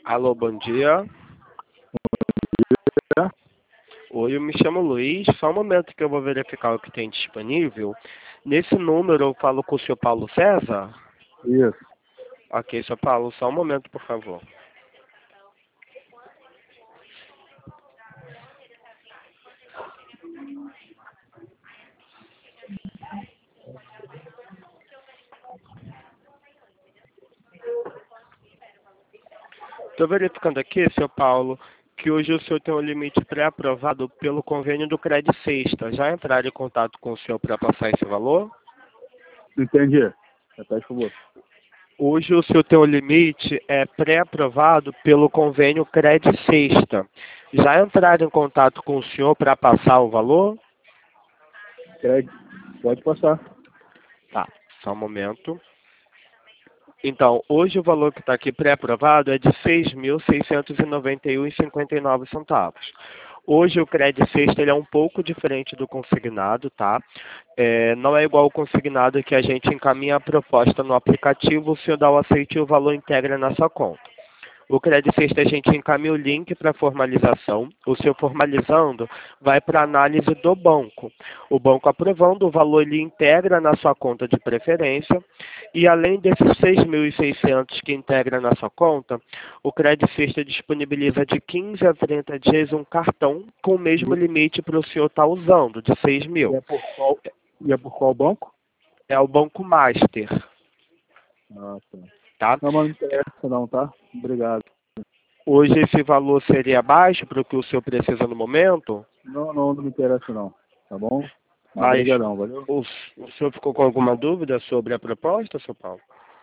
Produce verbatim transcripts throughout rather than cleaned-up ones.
Alô, bom dia. É? Oi, eu me chamo Luiz. Só um momento que eu vou verificar o que tem disponível. Nesse número eu falo com o senhor Paulo César? Isso. Ok, senhor Paulo, só um momento, por favor. Estou verificando aqui, senhor Paulo, que hoje o senhor tem um limite pré-aprovado pelo convênio do Cred Sexta. Já entraram em contato com o senhor para passar esse valor? Entendi. Repete, por favor. Hoje o senhor tem um limite é, pré-aprovado pelo convênio Cred Sexta. Já entraram em contato com o senhor para passar o valor? Cred, pode passar. Tá, só um momento. Então, hoje o valor que está aqui pré-aprovado é de seis mil seiscentos e noventa e um vírgula cinquenta e nove centavos. Hoje o Cred Sexta ele é um pouco diferente do consignado, tá? É, não é igual ao consignado que a gente encaminha a proposta no aplicativo, o senhor dá o aceite e o valor integra na sua conta. O Cred Sexta a gente encaminha o link para formalização. O senhor formalizando vai para análise do banco. O banco aprovando, o valor ele integra na sua conta de preferência. E além desses seis mil e seiscentos que integra na sua conta, o Cred Sexta disponibiliza de quinze a trinta dias um cartão com o mesmo limite para o senhor estar usando, de seis E mil. é por qual, e é por qual banco? É o Banco Master, Ah, tá. tá? Não, mas não interessa não, tá? Obrigado. Hoje esse valor seria baixo para o que o senhor precisa no momento? Não, não, não me interessa não. Tá bom? Mas Mas obrigadão, valeu? o, o senhor ficou com alguma dúvida sobre a proposta, seu Paulo?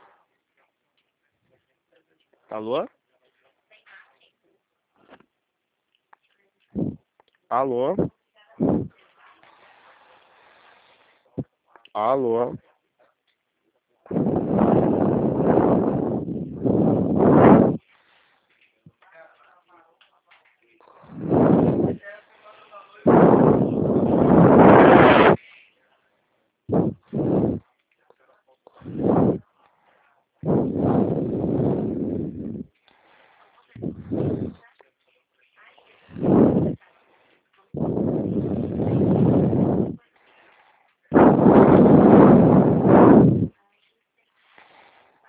Alô? Alô? Alô?